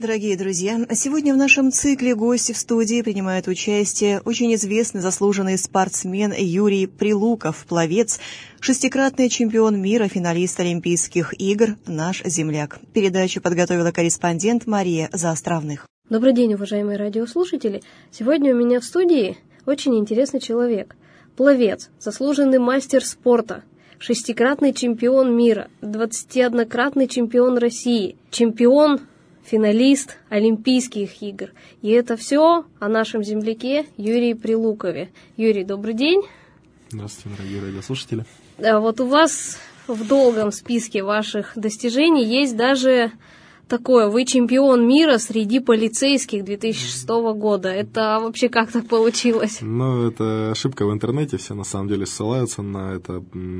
Дорогие друзья, сегодня в нашем цикле гости в студии принимают участие очень известный заслуженный спортсмен Юрий Прилуков, пловец, шестикратный чемпион мира, финалист Олимпийских игр, наш земляк. Передачу подготовила корреспондент Мария Заостровных. Добрый день, уважаемые радиослушатели. Сегодня у меня в студии очень интересный человек. Пловец, заслуженный мастер спорта, шестикратный чемпион мира, 21-кратный чемпион России, чемпион, финалист Олимпийских игр. И это все о нашем земляке Юрии Прилукове. Юрий, добрый день. Здравствуйте, дорогие радиослушатели. Вот у вас в долгом списке ваших достижений есть даже такое: вы чемпион мира среди полицейских 2006 года. Это вообще как так получилось? Ну, это ошибка в интернете, все на самом деле ссылаются на это.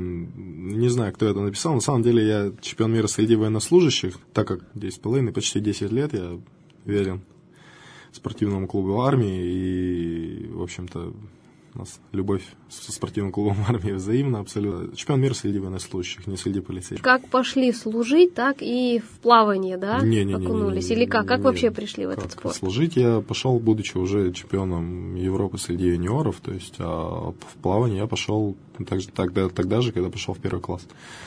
Не знаю, кто это написал. На самом деле я чемпион мира среди военнослужащих, так как 10,5, почти 10 лет я верен спортивному клубу армии. И, в общем-то, у нас любовь со спортивным клубом армии взаимна абсолютно. Чемпион мира среди военнослужащих, не среди полицейских. Как пошли служить, так и в плавание, да, окунулись? Или как? Как вообще пришли в этот спорт? Служить я пошел, будучи уже чемпионом Европы среди юниоров, то есть в плавание я пошел тогда же, когда пошел в первый класс.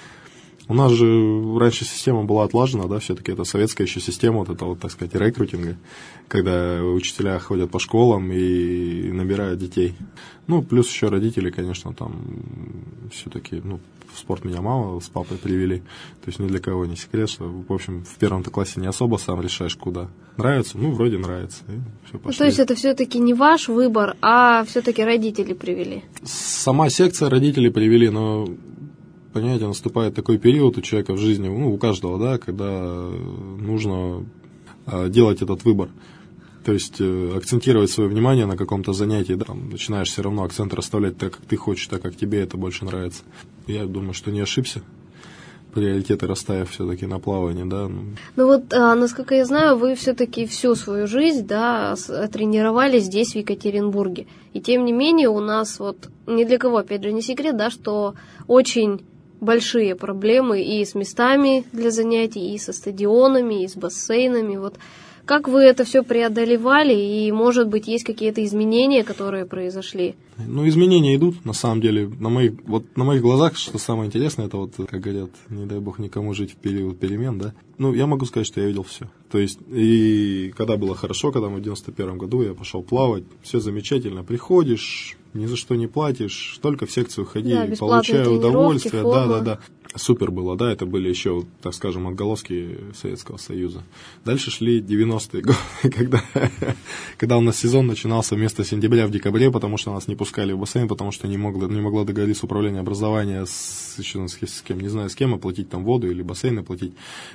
У нас же раньше система была отлажена, да, все-таки это советская еще система, вот это вот, так сказать, рекрутинга, когда учителя ходят по школам и набирают детей. Ну, плюс еще родители, конечно, там все-таки, в спорт меня мама с папой привели, то есть ни для кого не секрет, что, в общем, в первом-то классе не особо сам решаешь, куда. Нравится? Ну, вроде нравится. И все, пошли. То есть это все-таки не ваш выбор, а все-таки родители привели? Сама секция родители привели, но... Понимаете, наступает такой период у человека в жизни, у каждого, да, когда нужно делать этот выбор. То есть акцентировать свое внимание на каком-то занятии, да, там, начинаешь все равно акцент расставлять так, как ты хочешь, так, как тебе это больше нравится. Я думаю, что не ошибся, приоритеты расставив все-таки на плавание, да. Ну вот, насколько я знаю, вы все-таки всю свою жизнь, да, тренировались здесь, в Екатеринбурге. И тем не менее у нас вот, ни для кого, опять же, не секрет, да, что очень большие проблемы и с местами для занятий, и со стадионами, и с бассейнами. Вот как вы это все преодолевали, и, может быть, есть какие-то изменения, которые произошли? Ну, изменения идут, на самом деле. На моих глазах, что самое интересное, это вот, как говорят, не дай бог никому жить в период перемен, да. Ну, я могу сказать, что я видел все. То есть, и когда было хорошо, когда мы в 91 году я пошел плавать, все замечательно, приходишь, ни за что не платишь, только в секцию ходи, да, получай удовольствие, да. Супер было, да, это были еще, так скажем, отголоски Советского Союза. Дальше шли 90-е годы, когда у нас сезон начинался вместо сентября в декабре, потому что нас не пускали в бассейн, потому что не могло договориться управление образования с кем, не знаю с кем, оплатить там воду или бассейн оплатить.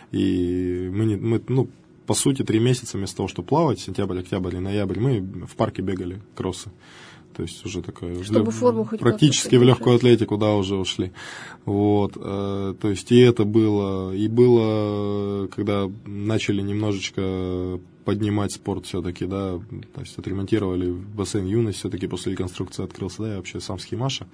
И мы по сути, 3 месяца вместо того, чтобы плавать, сентябрь, октябрь и ноябрь, мы в парке бегали кроссы. То есть уже такое, практически в легкую атлетику, да, уже ушли. Вот, то есть и это было, когда начали немножечко поднимать спорт все-таки, да, то есть отремонтировали бассейн «Юность», все-таки после реконструкции открылся, да, я вообще сам с Химаша.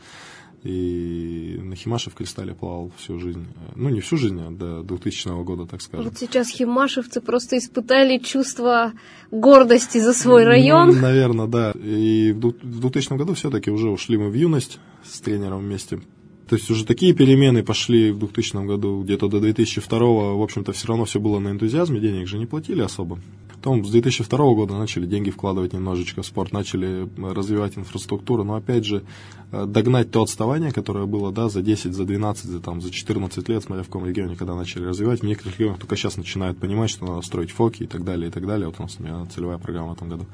И на Химаше в Кристалле плавал всю жизнь. Ну, не всю жизнь, а до 2000 года, так скажем. Вот сейчас химашевцы просто испытали чувство гордости за свой район. Ну, наверное, да. И в 2000 году все-таки уже ушли мы в «Юность» с тренером вместе. То есть уже такие перемены пошли в 2000 году, где-то до 2002, в общем-то, все равно все было на энтузиазме, денег же не платили особо. Потом с 2002 года начали деньги вкладывать немножечко в спорт, начали развивать инфраструктуру, но опять же догнать то отставание, которое было, да, за 10, за 12, за 14 лет, смотря в каком регионе, когда начали развивать. В некоторых регионах только сейчас начинают понимать, что надо строить ФОКи и так далее, и так далее. Вот у нас у меня целевая программа в этом году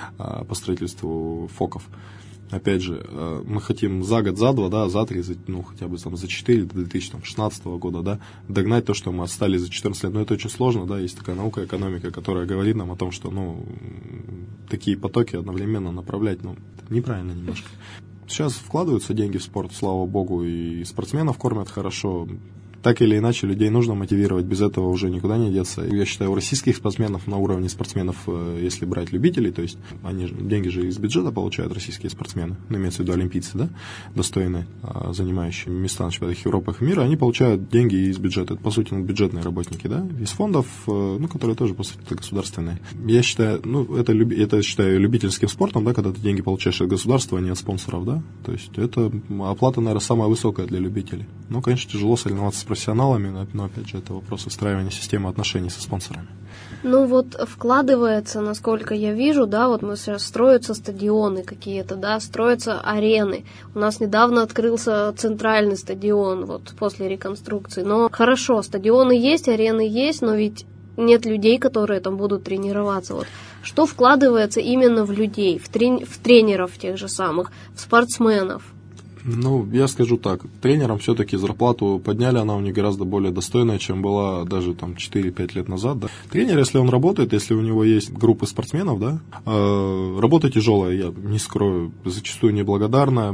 по строительству ФОКов. Опять же, мы хотим за год, за два, да, за три, хотя бы там, за 4 до 2016 года, да, догнать то, что мы отстали за 14 лет. Но это очень сложно, да, есть такая наука, экономика, которая говорит нам о том, что, такие потоки одновременно направлять, неправильно немножко. Сейчас вкладываются деньги в спорт, слава богу, и спортсменов кормят хорошо. так или иначе людей нужно мотивировать, без этого уже никуда не деться. Я считаю, у российских спортсменов на уровне спортсменов, если брать любителей, то есть они деньги же из бюджета получают российские спортсмены, ну, имеется в виду олимпийцы, да, достойные, занимающие места на чемпионатах Европы и мира, они получают деньги из бюджета. Это, по сути, бюджетные работники, да, из фондов, ну, которые тоже, по сути, государственные. Я считаю, это считаю любительским спортом, да, когда ты деньги получаешь от государства, а не от спонсоров, да, то есть это оплата, наверное, самая высокая для любителей. Ну, конечно, тяжело соревноваться с профессионалами, но, опять же, это вопрос выстраивания системы отношений со спонсорами. Ну, вот вкладывается, насколько я вижу, да, вот мы сейчас строятся стадионы какие-то, да, строятся арены. У нас недавно открылся центральный стадион, вот, после реконструкции. Но хорошо, стадионы есть, арены есть, но ведь нет людей, которые там будут тренироваться. Вот. Что вкладывается именно в людей, в тренеров тех же самых, в спортсменов? Ну, я скажу так, тренерам все-таки зарплату подняли, она у них гораздо более достойная, чем была даже там 4-5 лет назад. Да. Тренер, если он работает, если у него есть группы спортсменов, да, работа тяжелая, я не скрою, зачастую неблагодарная,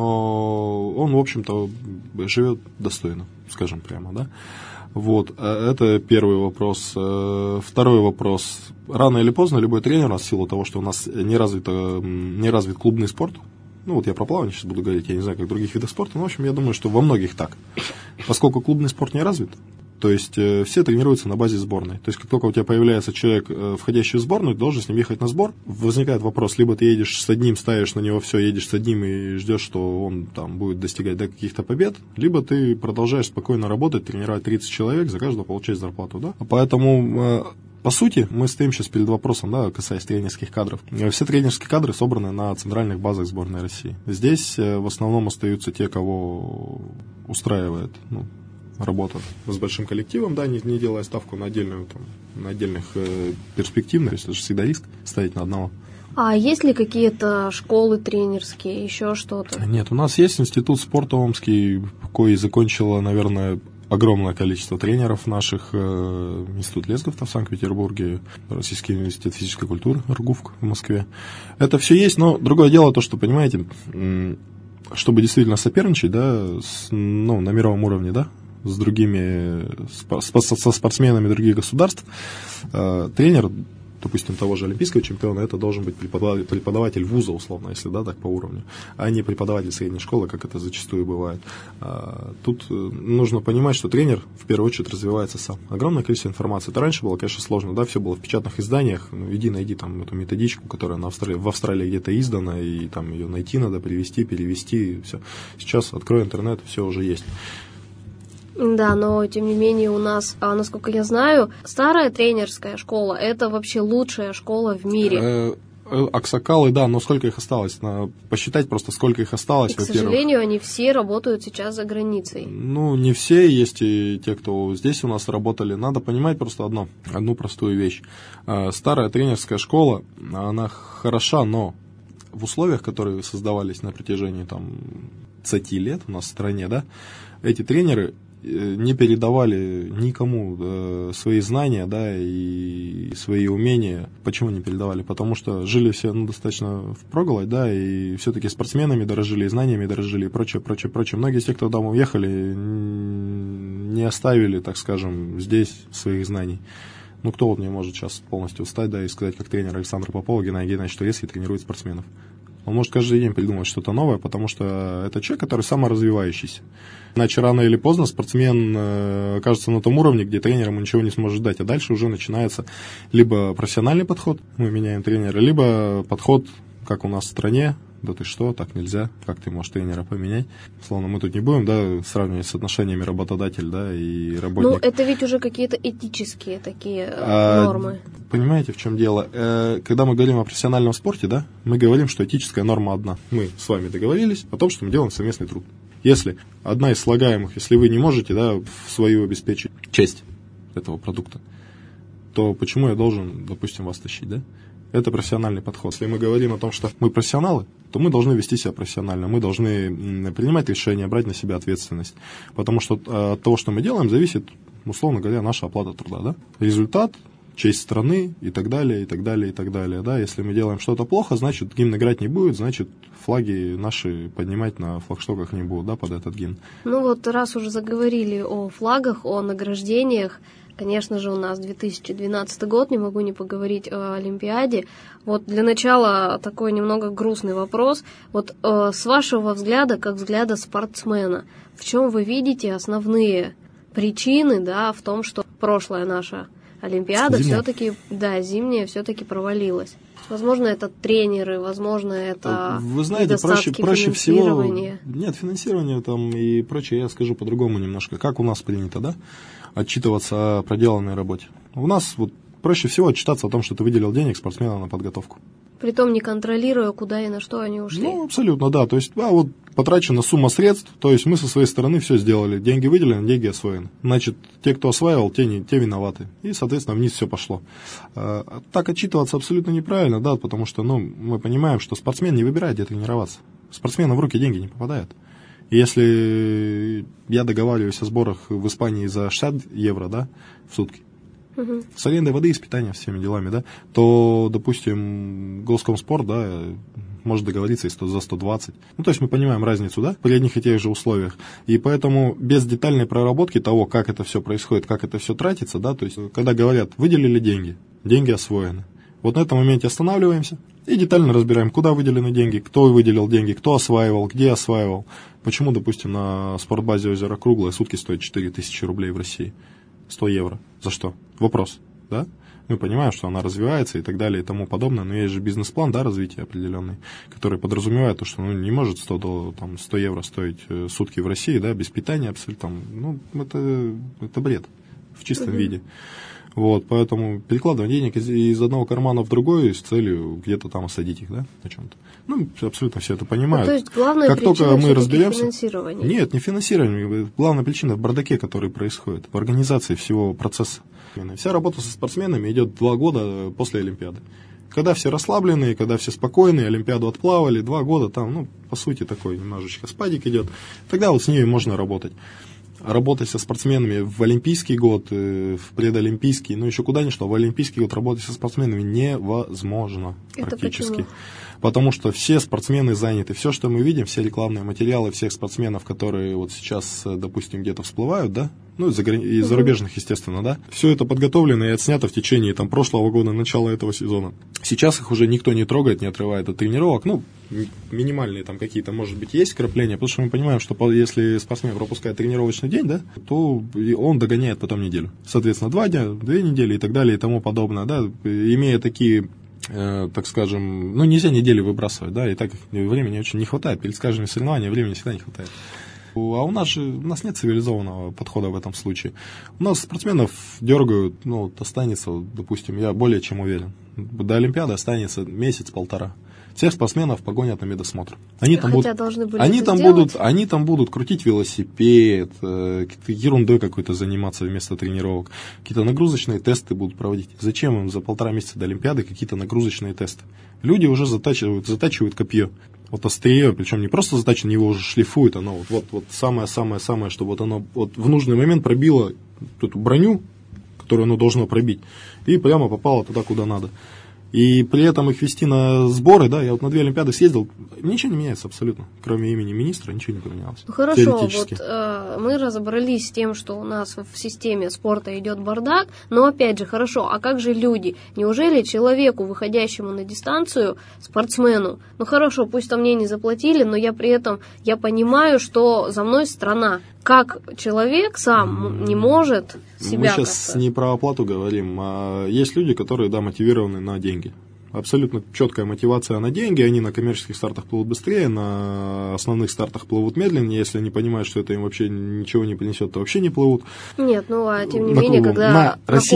но он, в общем-то, живет достойно, скажем прямо, да. Вот, это первый вопрос. Второй вопрос. Рано или поздно любой тренер, в силу того, что у нас не развит клубный спорт, ну вот я про плавание сейчас буду говорить, я не знаю, как в других видах спорта, но в общем я думаю, что во многих так. Поскольку клубный спорт не развит, то есть все тренируются на базе сборной. То есть как только у тебя появляется человек, входящий в сборную, ты должен с ним ехать на сбор. Возникает вопрос, либо ты едешь с одним, ставишь на него все, едешь с одним и ждешь, что он там будет достигать до каких-то побед, либо ты продолжаешь спокойно работать, тренировать 30 человек, за каждого получать зарплату. Да? Поэтому... По сути, мы стоим сейчас перед вопросом, да, касаясь тренерских кадров. Все тренерские кадры собраны на центральных базах сборной России. Здесь в основном остаются те, кого устраивает работа с большим коллективом, да, не делая ставку на отдельную, на отдельных перспективных, то есть это же всегда риск ставить на одного. А есть ли какие-то школы тренерские, еще что-то? Нет, у нас есть институт спорта омский, кой закончила, наверное, огромное количество тренеров наших, институт Лесговта в Санкт-Петербурге, Российский университет физической культуры, РГУФК в Москве. Это все есть, но другое дело то, что, понимаете, чтобы действительно соперничать, да, на мировом уровне, да, с другими, со спортсменами других государств, тренер, допустим, того же олимпийского чемпиона, это должен быть преподаватель вуза, условно, если, да, так по уровню, а не преподаватель средней школы, как это зачастую бывает. Тут нужно понимать, что тренер, в первую очередь, развивается сам. Огромное количество информации. Это раньше было, конечно, сложно, да, все было в печатных изданиях, найди там эту методичку, которая в Австралии где-то издана, и там ее найти надо, перевести, и все. Сейчас, открой интернет, все уже есть. Да, но тем не менее у нас, насколько я знаю, старая тренерская школа – это вообще лучшая школа в мире. Аксакалы, да, но сколько их осталось? Посчитать просто, сколько их осталось, и, к сожалению, они все работают сейчас за границей. Ну, не все, есть и те, кто здесь у нас работали. Надо понимать просто одну простую вещь. Старая тренерская школа, она хороша, но в условиях, которые создавались на протяжении 20 лет у нас в стране, да, эти тренеры не передавали никому свои знания, да, и свои умения. Почему не передавали? Потому что жили все достаточно впроголодь, да, и все-таки спортсменами дорожили, и знаниями дорожили, и прочее. Многие из тех, кто там уехали, не оставили, так скажем, здесь своих знаний. Ну, кто вот мне может сейчас полностью встать, да, и сказать, как тренер Александр Попов, Геннадий Геннадьевич Турецкий тренирует спортсменов? Он может каждый день придумать что-то новое, потому что это человек, который саморазвивающийся. Иначе рано или поздно спортсмен окажется на том уровне, где тренер ему ничего не сможет дать. А дальше уже начинается либо профессиональный подход, мы меняем тренера, либо подход, как у нас в стране, да ты что, так нельзя, как ты можешь тренера поменять. Словно мы тут не будем, да, сравнивать с отношениями работодатель, да, и работник. Ну, это ведь уже какие-то этические такие нормы. Понимаете, в чем дело? Когда мы говорим о профессиональном спорте, да, мы говорим, что этическая норма одна. Мы с вами договорились о том, что мы делаем совместный труд. Если одна из слагаемых, если вы не можете, да, свою обеспечить честь этого продукта, то почему я должен, допустим, вас тащить, да? Это профессиональный подход. Если мы говорим о том, что мы профессионалы, то мы должны вести себя профессионально, мы должны принимать решения, брать на себя ответственность. Потому что от того, что мы делаем, зависит, условно говоря, наша оплата труда. Да? Результат честь страны и так далее, и так далее, и так далее. Да? Если мы делаем что-то плохо, значит, гимн играть не будет, значит, флаги наши поднимать на флагштоках не будут, да, под этот гимн. Ну вот, раз уже заговорили о флагах, о награждениях, конечно же, у нас 2012 год, не могу не поговорить о Олимпиаде. Вот для начала такой немного грустный вопрос. Вот с вашего взгляда, как взгляда спортсмена, в чем вы видите основные причины, да, в том, что прошлая наша Олимпиада все-таки, да, зимняя все-таки провалилась? Возможно, это тренеры, возможно, это вы знаете, проще всего... Нет, финансирование там и прочее, я скажу по-другому немножко. Как у нас принято, да, отчитываться о проделанной работе? У нас вот проще всего отчитаться о том, что ты выделил денег спортсменам на подготовку. Притом не контролируя, куда и на что они ушли. Ну, абсолютно, да. То есть, вот потрачена сумма средств, то есть мы со своей стороны все сделали. Деньги выделены, деньги освоены. Значит, те, кто осваивал, те виноваты. И, соответственно, вниз все пошло. Так отчитываться абсолютно неправильно, да, потому что, мы понимаем, что спортсмен не выбирает, где тренироваться. Спортсмену в руки деньги не попадают. И если я договариваюсь о сборах в Испании за 60 евро, да, в сутки, с арендой воды и с питанием, всеми делами, да, то, допустим, Госкомспорт, да, может договориться и за 120. Ну, то есть мы понимаем разницу, да, при одних и тех же условиях. И поэтому без детальной проработки того, как это все происходит, как это все тратится, да, то есть когда говорят, выделили деньги, деньги освоены. Вот на этом моменте останавливаемся и детально разбираем, куда выделены деньги, кто выделил деньги, кто осваивал, где осваивал. Почему, допустим, на спортбазе «Озеро Круглое» сутки стоят 4000 рублей в России. 100 евро. За что? Вопрос, да? Мы понимаем, что она развивается и так далее и тому подобное, но есть же бизнес-план, да, развития определенный, который подразумевает то, что не может 100 евро стоить сутки в России, да, без питания абсолютно. Это бред в чистом виде. Вот, поэтому перекладывать денег из одного кармана в другой с целью где-то там осадить их, да, на чем-то. Абсолютно все это понимают. То есть главная как причина только мы разберемся, финансирование? Нет, не финансирование. Главная причина в бардаке, который происходит, в организации всего процесса. Вся работа со спортсменами идет 2 года после Олимпиады. Когда все расслабленные, когда все спокойные, Олимпиаду отплавали, 2 года там, по сути, такой немножечко спадик идет, тогда вот с ними можно работать. Работать со спортсменами в олимпийский год, в предолимпийский, еще куда ни шло, в олимпийский год работать со спортсменами невозможно практически. Почему? Потому что все спортсмены заняты. Все, что мы видим, все рекламные материалы всех спортсменов, которые вот сейчас, допустим, где-то всплывают, да, из зарубежных, естественно, да, все это подготовлено и отснято в течение прошлого года, начала этого сезона. Сейчас их уже никто не трогает, не отрывает от тренировок. Минимальные там какие-то, может быть, есть вкрапления, потому что мы понимаем, что если спортсмен пропускает тренировочный день, да, то он догоняет потом неделю. Соответственно, 2 дня, 2 недели и так далее и тому подобное, да, имея такие, так скажем, нельзя недели выбрасывать, да, и так времени очень не хватает, перед каждыми соревнованиями времени всегда не хватает. А у нас нет цивилизованного подхода в этом случае. У нас спортсменов дергают, останется, допустим, я более чем уверен, до Олимпиады останется месяц-полтора. Всех спортсменов погонят на медосмотр. Они там будут крутить велосипед, ерундой какой-то заниматься вместо тренировок. Какие-то нагрузочные тесты будут проводить. Зачем им за 1,5 месяца до Олимпиады какие-то нагрузочные тесты? Люди уже затачивают копье. Вот острие, причем не просто затачено, его уже шлифуют, оно вот самое-самое-самое, чтобы оно в нужный момент пробило эту броню, которую оно должно пробить, и прямо попало туда, куда надо. И при этом их вести на сборы, да, я на 2 Олимпиады съездил, ничего не меняется абсолютно, кроме имени министра, ничего не поменялось. Хорошо, мы разобрались с тем, что у нас в системе спорта идет бардак, но опять же, хорошо, а как же люди? Неужели человеку, выходящему на дистанцию, спортсмену, хорошо, пусть там мне не заплатили, но я при этом, я понимаю, что за мной страна. Как человек сам не может себя Мы сейчас не про оплату говорим, а есть люди, которые, мотивированы на деньги. Абсолютно четкая мотивация на деньги, они на коммерческих стартах плывут быстрее, на основных стартах плывут медленнее, если они понимают, что это им вообще ничего не принесет, то вообще не плывут. Нет, тем не менее, когда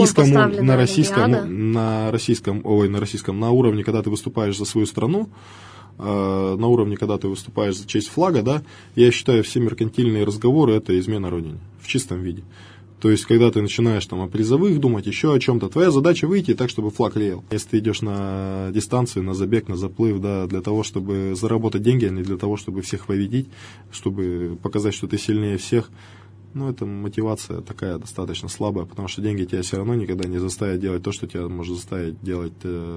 на уровне, когда ты выступаешь за свою страну, на уровне, когда ты выступаешь за честь флага, да, я считаю, все меркантильные разговоры – это измена Родине в чистом виде. То есть, когда ты начинаешь о призовых думать, еще о чем-то, твоя задача выйти так, чтобы флаг реял. Если ты идешь на дистанцию, на забег, на заплыв, да, для того, чтобы заработать деньги, а не для того, чтобы всех победить, чтобы показать, что ты сильнее всех, ну, это мотивация такая достаточно слабая, потому что деньги тебя все равно никогда не заставят делать то, что тебя может заставить делать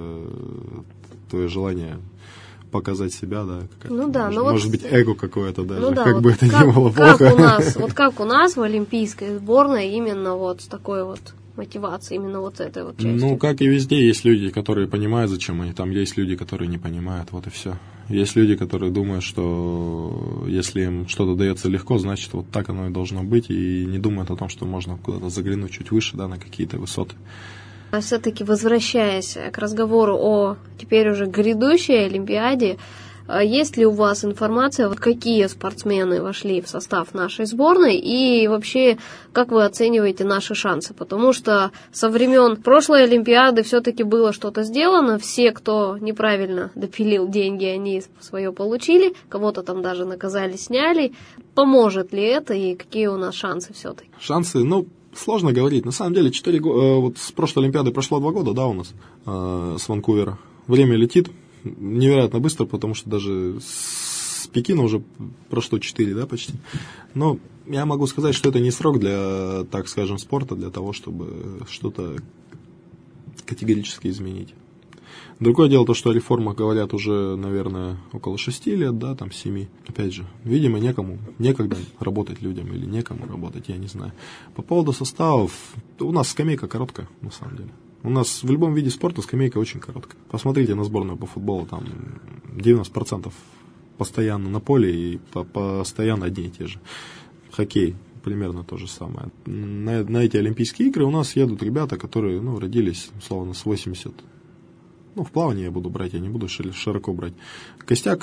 твое желание показать себя, да. Ну да, может быть, эго какое-то даже, ну да, как вот бы это ни было плохо. Как у нас в олимпийской сборной именно вот с такой вот мотивацией, именно вот этой вот частью. Ну, как и везде, есть люди, которые понимают, зачем они там, есть люди, которые не понимают, вот и все. Есть люди, которые думают, что если им что-то дается легко, значит, вот так оно и должно быть, и не думают о том, что можно куда-то заглянуть чуть выше, да, на какие-то высоты. А все-таки возвращаясь к разговору о теперь уже грядущей Олимпиаде, есть ли у вас информация, вот какие спортсмены вошли в состав нашей сборной и вообще как вы оцениваете наши шансы? Потому что со времен прошлой Олимпиады все-таки было что-то сделано, все, кто неправильно допилил деньги, они свое получили, кого-то там даже наказали, сняли. Поможет ли это и какие у нас шансы все-таки? Шансы, сложно говорить. На самом деле, 4 года, вот с прошлой Олимпиады прошло 2 года, да, у нас, с Ванкувера. Время летит невероятно быстро, потому что даже с Пекина уже прошло 4, да, почти. Но я могу сказать, что это не срок для, так скажем, спорта, для того, чтобы что-то категорически изменить. Другое дело то, что о реформах говорят уже, наверное, около 6 лет, да, там 7. Опять же, видимо, некогда работать людям или некому работать, я не знаю. По поводу составов, у нас скамейка короткая, на самом деле. У нас в любом виде спорта скамейка очень короткая. Посмотрите на сборную по футболу, там 90% постоянно на поле и постоянно одни и те же. Хоккей примерно то же самое. На эти Олимпийские игры у нас едут ребята, которые родились, условно, с 80. В плавании я буду брать, я не буду широко брать. Костяк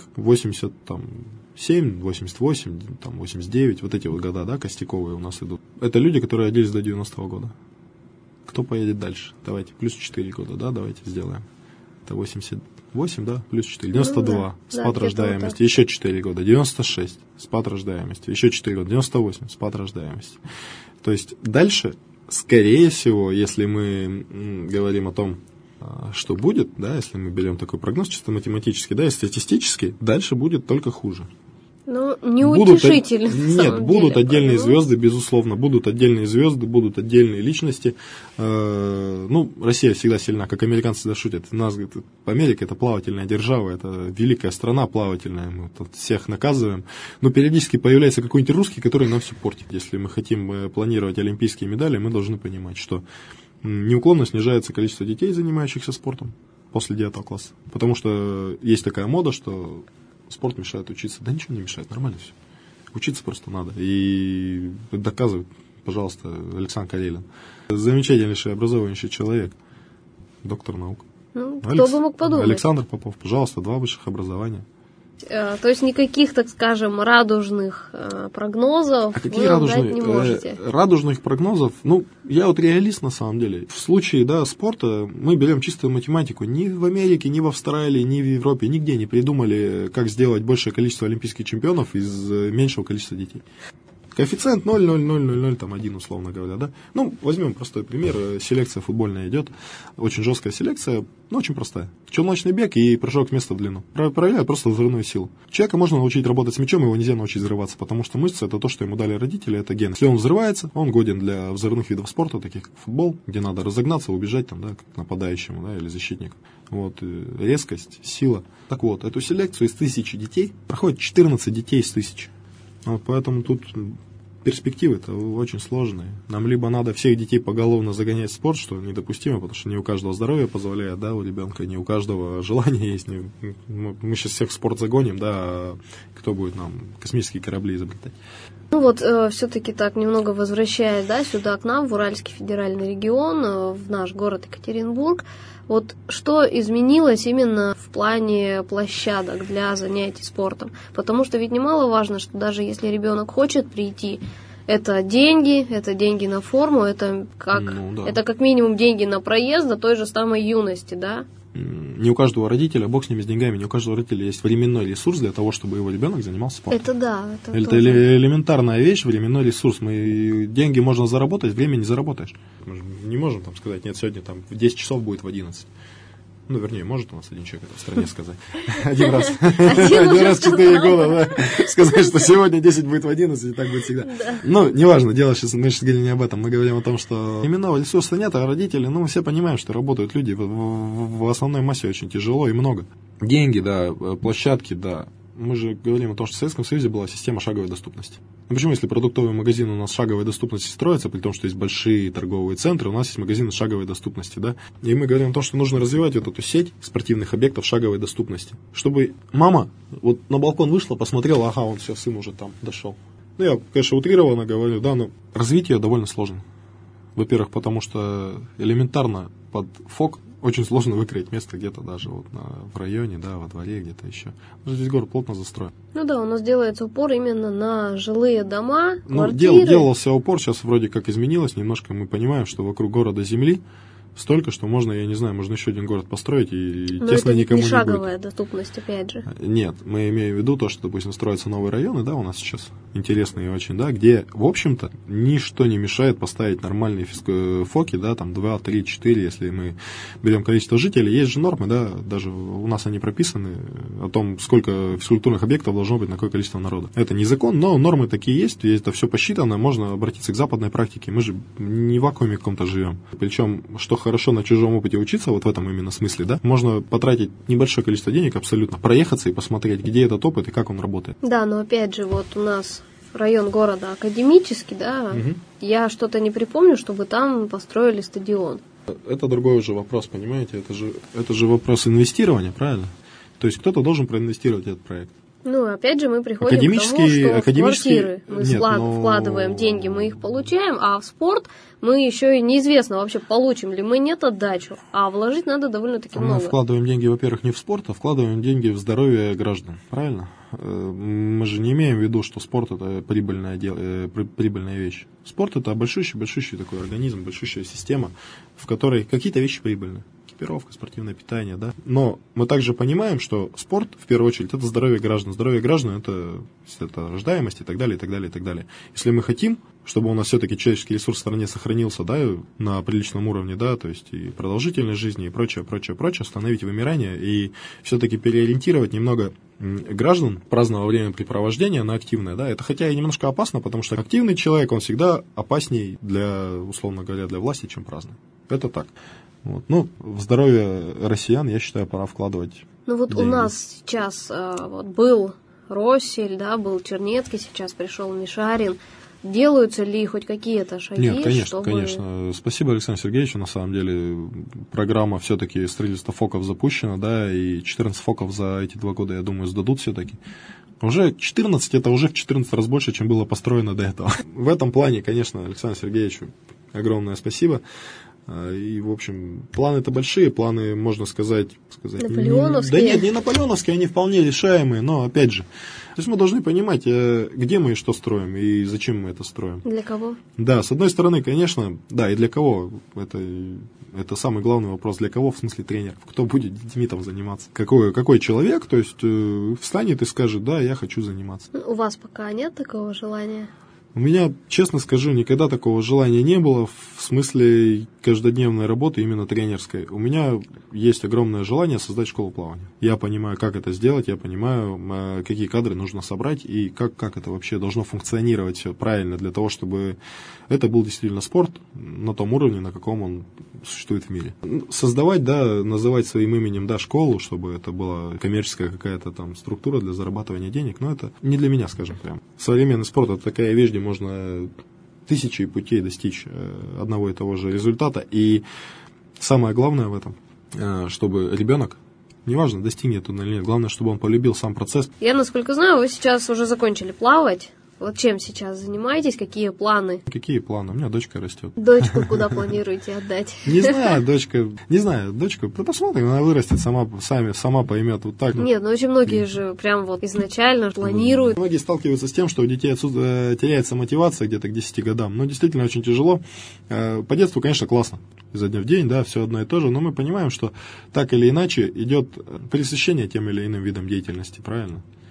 87, 88, там 89, вот эти вот года, да, костяковые у нас идут. Это люди, которые родились до 90-го года. Кто поедет дальше? Давайте, плюс 4 года, да, давайте сделаем. Это 88, да, плюс 4, 92, спад рождаемости, еще 4 года, 96, спад рождаемости, еще 4 года, 98, спад рождаемости. То есть дальше, скорее всего, если мы говорим о том, что будет, да, если мы берем такой прогноз чисто математический, да, и статистически, дальше будет только хуже. Неутешительно. Нет, будут отдельные звезды, безусловно, будут отдельные звезды, будут отдельные личности. Россия всегда сильна, как американцы всегда шутят. У нас, говорит, Америка — это плавательная держава, это великая страна плавательная, мы тут всех наказываем. Но периодически появляется какой-нибудь русский, который нам все портит. Если мы хотим планировать олимпийские медали, мы должны понимать, что неуклонно снижается количество детей, занимающихся спортом после 9 класса. Потому что есть такая мода, что спорт мешает учиться. Да ничего не мешает, нормально все. Учиться просто надо. И доказывает, пожалуйста, Александр Карелин. Замечательнейший образованнейший человек, доктор наук. Кто бы мог подумать. Александр Попов, пожалуйста, 2 высших образования. То есть никаких, так скажем, радужных прогнозов вы дать не можете? Радужных прогнозов, я вот реалист на самом деле. В случае, да, спорта мы берем чистую математику. Ни в Америке, ни в Австралии, ни в Европе, нигде не придумали, как сделать большее количество олимпийских чемпионов из меньшего количества детей. Коэффициент 0,0000, там 1, условно говоря, да. Возьмем простой пример. Селекция футбольная идет. Очень жесткая селекция, но очень простая. Челночный бег и прыжок с места в длину. Проявляют просто взрывную силу. Человека можно научить работать с мячом, его нельзя научить взрываться, потому что мышцы — это то, что ему дали родители, это ген. Если он взрывается, он годен для взрывных видов спорта, таких как футбол, где надо разогнаться, убежать там, да, как нападающему, да, или защитнику. Резкость, сила. Так вот, эту селекцию из 1000 детей проходит 14 детей из 1000. Поэтому тут перспективы-то очень сложные. Нам либо надо всех детей поголовно загонять в спорт, что недопустимо, потому что не у каждого здоровья позволяет, да, у ребенка, не у каждого желания есть. Мы сейчас всех в спорт загоним, да, а кто будет нам космические корабли изобретать? Все-таки так, немного возвращаясь, да, сюда к нам, в Уральский федеральный регион, в наш город Екатеринбург, что изменилось именно в плане площадок для занятий спортом? Потому что ведь немаловажно, что даже если ребенок хочет прийти, это деньги на форму, это как минимум деньги на проезд до той же самой юности, да? Не у каждого родителя, бог с ними, с деньгами, не у каждого родителя есть временной ресурс для того, чтобы его ребенок занимался спортом. Это да. Это элементарная вещь, временной ресурс. Деньги можно заработать, время не заработаешь. Мы не можем сказать, нет, сегодня в 10 часов будет в 11. Ну, вернее, может у нас один человек это в стране сказать. Один раз. Один раз 4 года, да. Сказать, что сегодня 10 будет в 11, и так будет всегда. Ну, неважно, дело сейчас, мы сейчас говорим не об этом. Мы говорим о том, что именного ресурса нет, а родители, ну, мы все понимаем, что работают люди в основной массе очень тяжело и много. Деньги, да, площадки, да. Мы же говорим о том, что в Советском Союзе была система шаговой доступности. Ну, почему, если продуктовый магазин у нас шаговой доступности строится, при том, что есть большие торговые центры, у нас есть магазины шаговой доступности, да? И мы говорим о том, что нужно развивать вот эту сеть спортивных объектов шаговой доступности, чтобы мама вот на балкон вышла, посмотрела, ага, он все, сын уже там дошел. Ну, я, конечно, утрированно говорю, да, но развить ее довольно сложно. Во-первых, потому что элементарно под ФОК очень сложно выкроить место где-то даже вот в районе, да, во дворе, где-то еще. Здесь город плотно застроен. Ну да, у нас делается упор именно на жилые дома, квартиры. Ну, делался упор, сейчас вроде как изменилось немножко. Мы понимаем, что вокруг города земли столько, что можно, я не знаю, можно еще один город построить и но тесно это никому не будет. Но это не шаговая доступность, опять же. Нет, мы имеем в виду то, что, допустим, строятся новые районы, да, у нас сейчас интересные очень, да, где, в общем-то, ничто не мешает поставить нормальные ФОКи, да, там 2, 3, 4, если мы берем количество жителей. Есть же нормы, да, даже у нас они прописаны о том, сколько физкультурных объектов должно быть на какое количество народа. Это не закон, но нормы такие есть, это все посчитано, можно обратиться к западной практике. Мы же не в вакууме каком-то живем. Причем, что хорошо на чужом опыте учиться, вот в этом именно смысле, да, можно потратить небольшое количество денег абсолютно, проехаться и посмотреть, где этот опыт и как он работает. Да, но опять же, вот у нас район города академический, да, я что-то не припомню, чтобы там построили стадион. Это другой уже вопрос, понимаете, это же вопрос инвестирования, правильно? То есть кто-то должен проинвестировать этот проект. Ну, опять же, мы приходим к тому, что в квартиры мы вкладываем деньги, мы их получаем, а в спорт мы еще и неизвестно вообще, получим ли мы, нет отдачу. А вложить надо довольно-таки много. Мы вкладываем деньги, во-первых, не в спорт, а вкладываем деньги в здоровье граждан, правильно? Мы же не имеем в виду, что спорт – это прибыльная вещь. Спорт – это большущий такой организм, большущая система, в которой какие-то вещи прибыльны. Экипировка, спортивное питание, да. Но мы также понимаем, что спорт, в первую очередь, это здоровье граждан. Здоровье граждан – это рождаемость и так далее, и так далее, и так далее. Если мы хотим, чтобы у нас все-таки человеческий ресурс в стране сохранился, да, на приличном уровне, да, то есть и продолжительность жизни, и прочее, остановить вымирание и все-таки переориентировать немного граждан праздного времяпрепровождения на активное, да, это хотя и немножко опасно, потому что активный человек, он всегда опасней для, условно говоря, для власти, чем праздный. Это так. Вот. Ну, в здоровье россиян, я считаю, пора вкладывать. Ну вот деньги. У нас сейчас вот был Россель, да, был Чернецкий, сейчас пришел Мишарин. Делаются ли хоть какие-то шаги? Нет, конечно, конечно. Спасибо Александру Сергеевичу. На самом деле, программа все-таки строительства ФОКов запущена, да, и 14 ФОКов за эти 2 года, я думаю, сдадут все-таки. Уже 14, это уже в 14 раз больше, чем было построено до этого. В этом плане, конечно, Александру Сергеевичу огромное спасибо. И, в общем, планы-то большие, планы, можно сказать... Наполеоновские? Да нет, не наполеоновские, они вполне решаемые, но, опять же, то есть мы должны понимать, где мы и что строим, и зачем мы это строим. Для кого? Да, с одной стороны, конечно, да, и для кого, это самый главный вопрос, для кого, в смысле тренеров, кто будет детьми там заниматься, какой человек, то есть встанет и скажет, да, я хочу заниматься. У вас пока нет такого желания? У меня, честно скажу, никогда такого желания не было в смысле каждодневной работы, именно тренерской. У меня есть огромное желание создать школу плавания. Я понимаю, как это сделать, я понимаю, какие кадры нужно собрать и как это вообще должно функционировать все правильно для того, чтобы это был действительно спорт на том уровне, на каком он существует в мире. Создавать, да, называть своим именем, да, школу, чтобы это была коммерческая какая-то там структура для зарабатывания денег, но это не для меня, скажем прямо. Современный спорт – это такая вещь, где можно тысячи путей достичь одного и того же результата. И самое главное в этом, чтобы ребенок, неважно, достигнет он или нет, главное, чтобы он полюбил сам процесс. Я, насколько знаю, вы сейчас уже закончили плавать. Вот чем сейчас занимаетесь? Какие планы? Какие планы? У меня дочка растет. Дочку куда планируете отдать? Не знаю, дочка, посмотрим, она вырастет, сама поймет вот так. Нет, ну очень многие же прям вот изначально планируют. Многие сталкиваются с тем, что у детей теряется мотивация где-то к 10 годам. Но действительно очень тяжело. По детству, конечно, классно. Изо дня в день, да, все одно и то же, но мы понимаем, что так или иначе идет пресыщение тем или иным видом деятельности, правильно?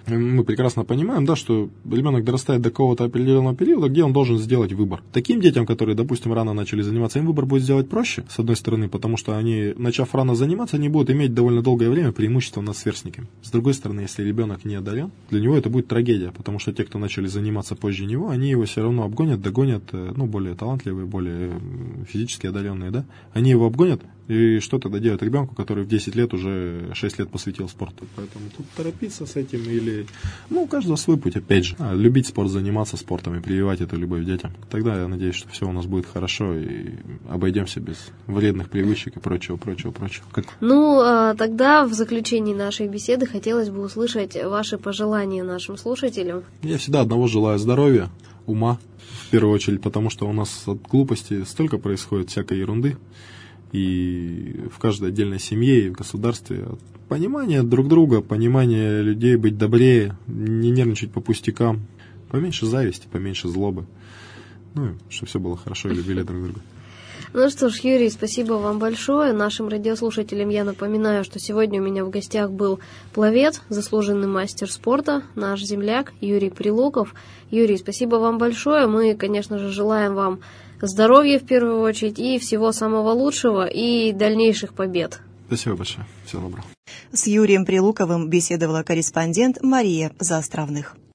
Мы прекрасно понимаем, да, что ребенок дорастает до какого-то определенного периода, где он должен сделать выбор. Таким детям, которые, допустим, рано начали заниматься, им выбор будет сделать проще, с одной стороны, потому что они, начав рано заниматься, они будут иметь довольно долгое время преимущество над сверстниками. С другой стороны, если ребенок не одарен, для него это будет трагедия, потому что те, кто начали заниматься позже него, они его все равно обгонят, догонят, более талантливые, более физически одаренные, да, они его обгонят, и что тогда делать ребенку, который в 10 лет уже 6 лет посвятил спорту? Поэтому тут торопиться с этим или... у каждого свой путь, опять же. Любить спорт, заниматься спортом и прививать эту любовь детям. Тогда я надеюсь, что все у нас будет хорошо и обойдемся без вредных привычек и прочего. Тогда в заключении нашей беседы хотелось бы услышать ваши пожелания нашим слушателям. Я всегда одного желаю: здоровья, ума, в первую очередь, потому что у нас от глупости столько происходит всякой ерунды. И в каждой отдельной семье и в государстве понимание друг друга, понимание людей, быть добрее, не нервничать по пустякам, поменьше зависти, поменьше злобы. Чтобы все было хорошо и любили друг друга. Ну что ж, Юрий, спасибо вам большое. Нашим радиослушателям я напоминаю, что сегодня у меня в гостях был пловец, заслуженный мастер спорта, наш земляк Юрий Прилуков. Юрий, спасибо вам большое. Мы, конечно же, желаем вам здоровья в первую очередь и всего самого лучшего и дальнейших побед. Спасибо большое. Всего доброго. С Юрием Прилуковым беседовала корреспондент Мария Заостровных.